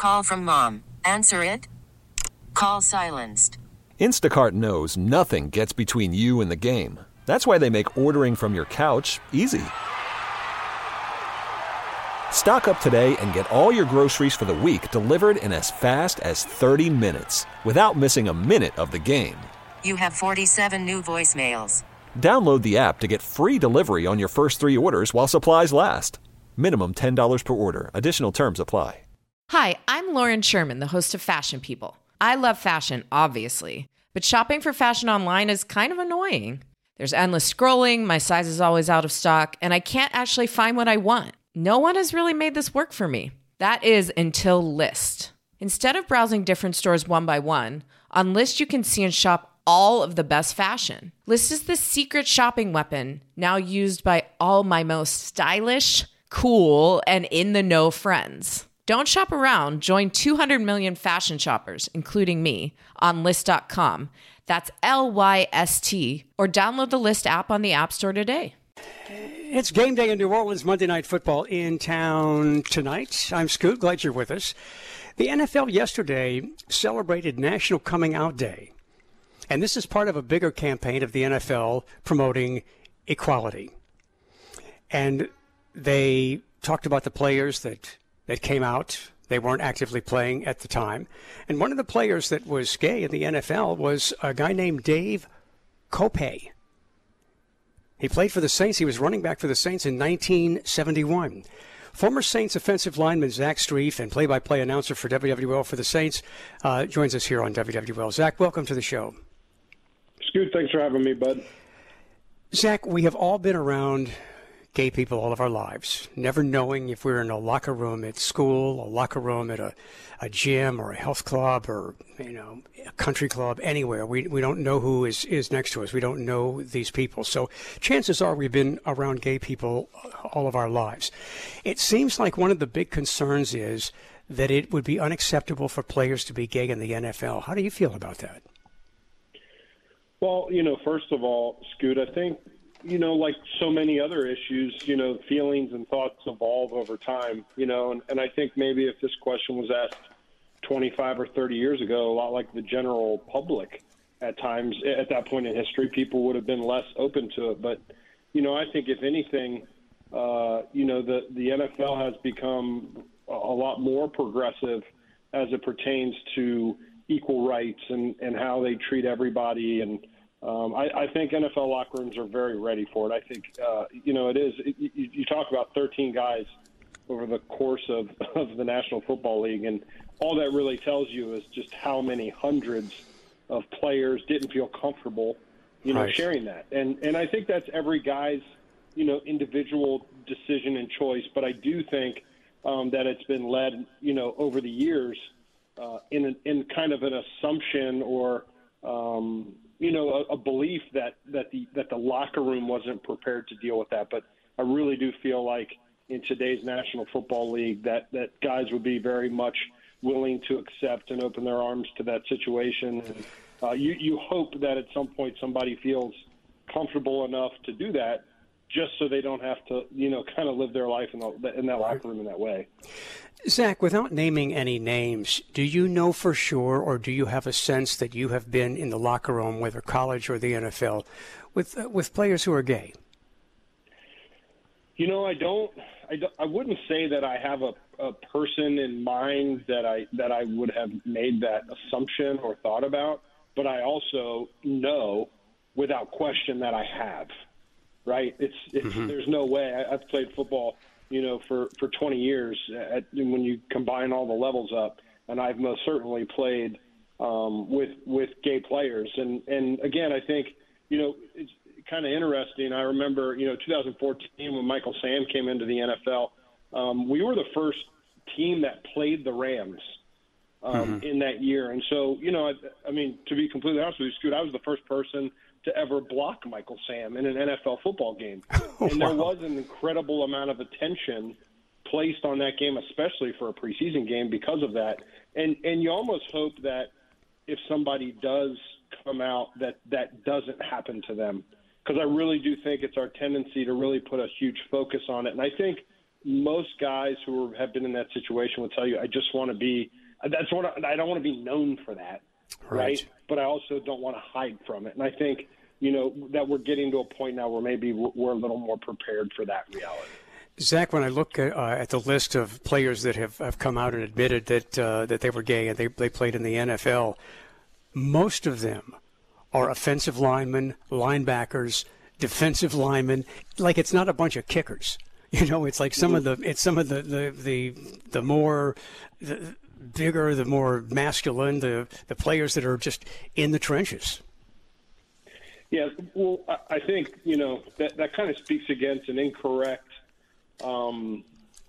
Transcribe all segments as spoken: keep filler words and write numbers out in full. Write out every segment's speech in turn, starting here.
Call from mom. Answer it. Call silenced. Instacart knows nothing gets between you and the game. That's why they make ordering from your couch easy. Stock up today and get all your groceries for the week delivered in as fast as thirty minutes without missing a minute of the game. You have forty-seven new voicemails. Download the app to get free delivery on your first three orders while supplies last. Minimum ten dollars per order. Additional terms apply. Hi, I'm Lauren Sherman, the host of Fashion People. I love fashion, obviously, but shopping for fashion online is kind of annoying. There's endless scrolling, my size is always out of stock, and I can't actually find what I want. No one has really made this work for me. That is until Lyst. Instead of browsing different stores one by one, on Lyst you can see and shop all of the best fashion. Lyst is the secret shopping weapon now used by all my most stylish, cool, and in-the-know friends. Don't shop around. Join two hundred million fashion shoppers, including me, on Lyst dot com. That's L Y S T. Or download the Lyst app on the App Store today. It's game day in New Orleans, Monday Night Football in town tonight. I'm Scoot. Glad you're with us. The N F L yesterday celebrated National Coming Out Day. And this is part of a bigger campaign of the N F L promoting equality. And they talked about the players that, that came out. They weren't actively playing at the time. And one of the players that was gay in the N F L was a guy named Dave Kopay. He played for the Saints. He was running back for the Saints in nineteen seventy-one. Former Saints offensive lineman Zach Strief and play-by-play announcer for W W L for the Saints uh, joins us here on W W L. Zach, welcome to the show. Scoot, thanks for having me, bud. Zach, we have all been around gay people all of our lives, never knowing if we're in a locker room at school, a locker room at a, a gym or a health club or, you know, a country club, anywhere. We we don't know who is, is next to us. We don't know these people. So chances are we've been around gay people all of our lives. It seems like one of the big concerns is that it would be unacceptable for players to be gay in the N F L. How do you feel about that? Well, you know, first of all, Scoot, I think, you know, like so many other issues, you know, feelings and thoughts evolve over time, you know, and, and I think maybe if this question was asked twenty-five or thirty years ago, a lot like the general public at times, at that point in history, people would have been less open to it. But, you know, I think if anything, uh, you know, the, the N F L has become a lot more progressive as it pertains to equal rights and, and how they treat everybody. And, Um, I, I think N F L locker rooms are very ready for it. I think, uh, you know, it is. It, you, you talk about thirteen guys over the course of, of the National Football League, and all that really tells you is just how many hundreds of players didn't feel comfortable, you know, right. sharing that. And and I think that's every guy's, you know, individual decision and choice. But I do think um, that it's been led, you know, over the years uh, in an, in kind of an assumption or um, you know, a, a belief that, that the that the locker room wasn't prepared to deal with that. But I really do feel like in today's National Football League that, that guys would be very much willing to accept and open their arms to that situation. And uh, you, you hope that at some point somebody feels comfortable enough to do that just so they don't have to, you know, kind of live their life in, the, in that locker room in that way. Zach, without naming any names, do you know for sure, or do you have a sense that you have been in the locker room, whether college or the N F L, with uh, with players who are gay? You know, I don't, I don't, I wouldn't say that I have a, a person in mind that I that I would have made that assumption or thought about, but I also know without question that I have. Right? It's, it's mm-hmm. There's no way. I, I've played football, you know, for, for twenty years at, when you combine all the levels up, and I've most certainly played um, with with gay players. And, and again, I think, you know, it's kind of interesting. I remember, you know, two thousand fourteen when Michael Sam came into the N F L, um, we were the first team that played the Rams um, mm-hmm. in that year. And so, you know, I, I mean, to be completely honest with you, Scoot, I was the first person to ever block Michael Sam in an N F L football game. Oh, and there wow. was an incredible amount of attention placed on that game, especially for a preseason game because of that. And and you almost hope that if somebody does come out, that that doesn't happen to them. Because I really do think it's our tendency to really put a huge focus on it. And I think most guys who have been in that situation will tell you, I just want to be, that's what I, I don't want to be known for that, right. right? But I also don't want to hide from it. And I think, you know, that we're getting to a point now where maybe we're a little more prepared for that reality. Zach, when I look at, uh, at the list of players that have, have come out and admitted that uh, that they were gay and they, they played in the N F L, most of them are offensive linemen, linebackers, defensive linemen. Like, it's not a bunch of kickers. You know, it's like some of the it's some of the the the, the more the bigger, the more masculine, the the players that are just in the trenches. Yeah, well, I think, you know, that that kind of speaks against an incorrect um,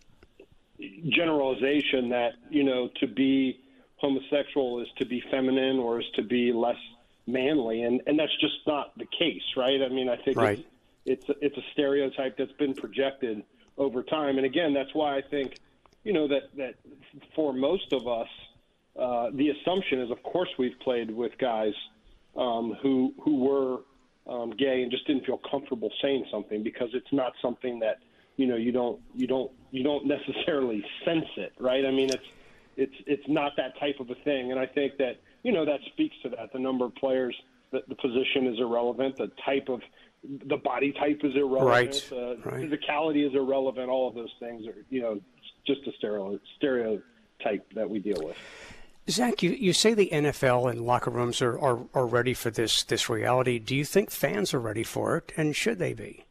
generalization that, you know, to be homosexual is to be feminine or is to be less manly, and and that's just not the case, right? I mean, I think right. it's it's it's a stereotype that's been projected over time, and again, that's why I think, you know, that that for most of us, uh, the assumption is, of course, we've played with guys um, who who were um, gay and just didn't feel comfortable saying something because it's not something that, you know, you don't you don't you don't necessarily sense it, right? I mean, it's it's it's not that type of a thing, and I think that, you know, that speaks to that. The number of players, the, the position is irrelevant. The type of, the body type is irrelevant. Right. Uh, right. Physicality is irrelevant. All of those things are, you know, just a stereo, stereotype that we deal with. Zach, you, you say the N F L and locker rooms are, are, are ready for this, this reality. Do you think fans are ready for it, and should they be?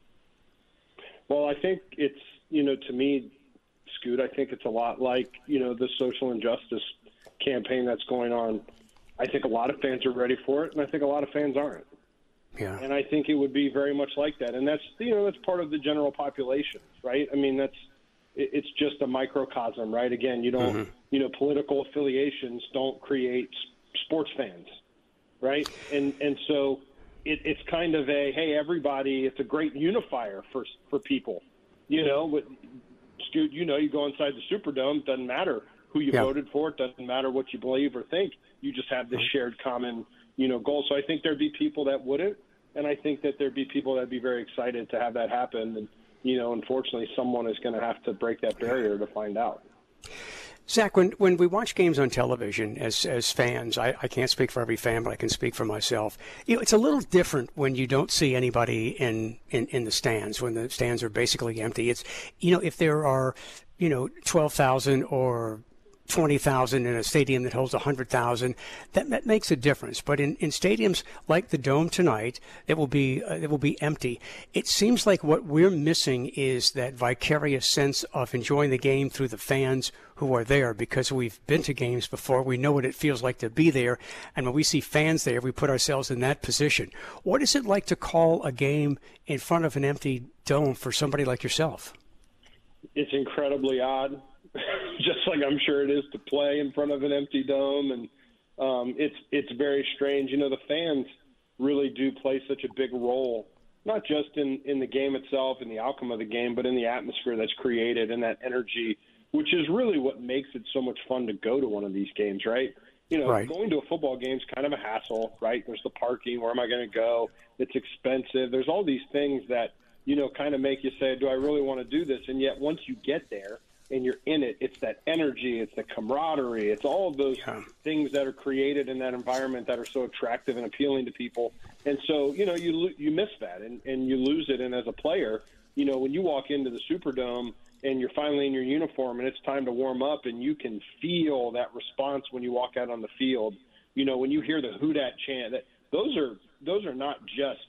Well, I think it's, you know, to me, Scoot, I think it's a lot like, you know, the social injustice campaign that's going on. I think a lot of fans are ready for it, and I think a lot of fans aren't. Yeah. And I think it would be very much like that. And that's, you know, that's part of the general population, right? I mean, that's, it's just a microcosm, right? Again, you don't, mm-hmm. you know, political affiliations don't create sports fans, right? And and so it, it's kind of a, hey, everybody, it's a great unifier for for people. You know, with, Scoot, you know, you go inside the Superdome, it doesn't matter who you yeah. voted for, it doesn't matter what you believe or think. You just have this shared common, you know, goal. So I think there'd be people that wouldn't, and I think that there'd be people that'd be very excited to have that happen. And, you know, unfortunately, someone is going to have to break that barrier to find out. Zach, when when we watch games on television as as fans, I, I can't speak for every fan, but I can speak for myself. You know, it's a little different when you don't see anybody in, in, in the stands, when the stands are basically empty. It's, you know, if there are, you know, twelve thousand or twenty thousand in a stadium that holds one hundred thousand, that, that makes a difference. But in, in stadiums like the Dome tonight, it will be uh, it will be empty. It seems like what we're missing is that vicarious sense of enjoying the game through the fans who are there, because we've been to games before. We know what it feels like to be there. And when we see fans there, we put ourselves in that position. What is it like to call a game in front of an empty dome for somebody like yourself? It's incredibly odd. Just like I'm sure it is to play in front of an empty dome, and um, it's it's very strange. You know, the fans really do play such a big role, not just in, in the game itself and the outcome of the game, but in the atmosphere that's created and that energy, which is really what makes it so much fun to go to one of these games, right? You know, right. Going to a football game is kind of a hassle, right? There's the parking. Where am I going to go? It's expensive. There's all these things that, you know, kind of make you say, do I really want to do this? And yet once you get there, and you're in it, it's that energy, it's the camaraderie, it's all of those yeah. things that are created in that environment that are so attractive and appealing to people. And so, you know, you you miss that, and, and you lose it. And as a player, you know, when you walk into the Superdome and you're finally in your uniform and it's time to warm up, and you can feel that response when you walk out on the field, you know, when you hear the Who Dat chant, that those are those are not just,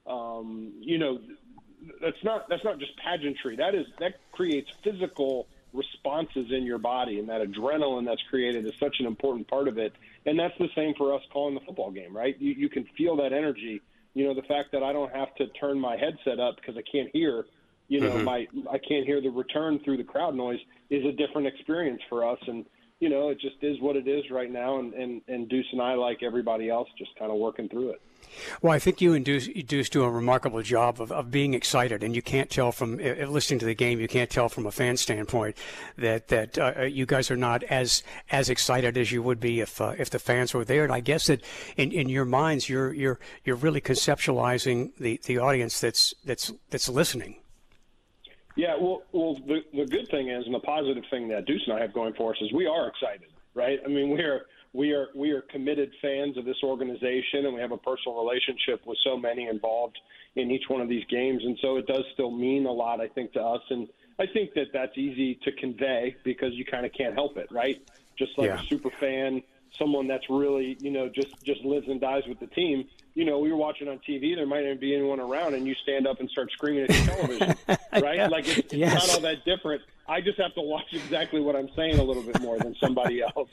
um, you know, that's not that's not just pageantry. That is that creates physical responses in your body, and that adrenaline that's created is such an important part of it. And that's the same for us calling the football game, right? You, you can feel that energy. You know, the fact that I don't have to turn my headset up because I can't hear, you know, mm-hmm. my I can't hear the return through the crowd noise is a different experience for us. And, you know, it just is what it is right now. And, and, and Deuce and I, like everybody else, just kind of working through it. Well, I think you and Deuce, Deuce do a remarkable job of, of being excited, and you can't tell from uh, listening to the game. You can't tell from a fan standpoint that that uh, you guys are not as as excited as you would be if uh, if the fans were there. And I guess that in, in your minds, you're you're you're really conceptualizing the, the audience that's that's that's listening. Yeah, well, well, the the good thing is, and the positive thing that Deuce and I have going for us is we are excited, right? I mean, we are we are we are committed fans of this organization, and we have a personal relationship with so many involved in each one of these games, and so it does still mean a lot, I think, to us. And I think that that's easy to convey because you kind of can't help it, right? Just like yeah. a super fan, someone that's really, you know, just just lives and dies with the team. You know, we were watching on T V, there might not be anyone around, and you stand up and start screaming at your television, right? yeah. Like, it's, it's yes. not all that different. I just have to watch exactly what I'm saying a little bit more than somebody else.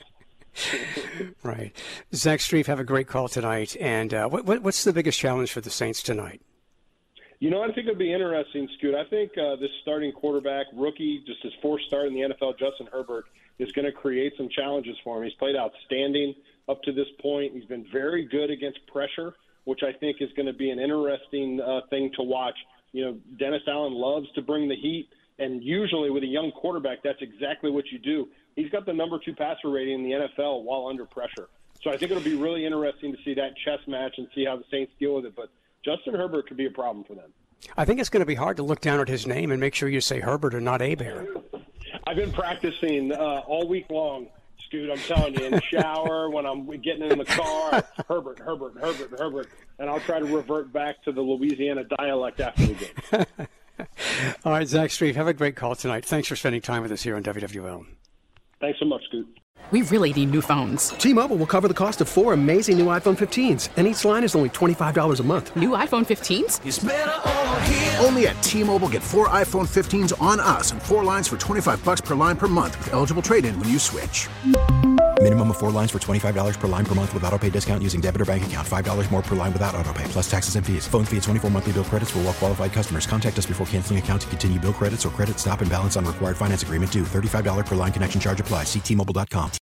Right. Zach Strief, have a great call tonight. And uh, what, what, what's the biggest challenge for the Saints tonight? You know, I think it'll be interesting, Scoot. I think uh, this starting quarterback, rookie, just his fourth start in the N F L, Justin Herbert, is going to create some challenges for him. He's played outstanding up to this point. He's been very good against pressure, which I think is going to be an interesting uh, thing to watch. You know, Dennis Allen loves to bring the heat, and usually with a young quarterback, that's exactly what you do. He's got the number two passer rating in the N F L while under pressure. So I think it'll be really interesting to see that chess match and see how the Saints deal with it. But Justin Herbert could be a problem for them. I think it's going to be hard to look down at his name and make sure you say Herbert and not Abear. I've been practicing uh, all week long, Scoot. I'm telling you, in the shower, when I'm getting in the car, Herbert, Herbert, Herbert, Herbert. And I'll try to revert back to the Louisiana dialect after the game. All right, Zach Strief, have a great call tonight. Thanks for spending time with us here on W W L. Thanks so much, Scoot. We really need new phones. T-Mobile will cover the cost of four amazing new iPhone fifteens, and each line is only twenty-five dollars a month. New iPhone fifteens? It's better over here. Only at T-Mobile, get four iPhone fifteens on us and four lines for twenty-five dollars per line per month with eligible trade-in when you switch. Minimum of four lines for twenty-five dollars per line per month with autopay discount using debit or bank account. five dollars more per line without autopay, plus taxes and fees. Phone fee at twenty-four monthly bill credits for well-qualified customers. Contact us before canceling account to continue bill credits or credit stop and balance on required finance agreement due. thirty-five dollars per line connection charge applies. See T Mobile dot com.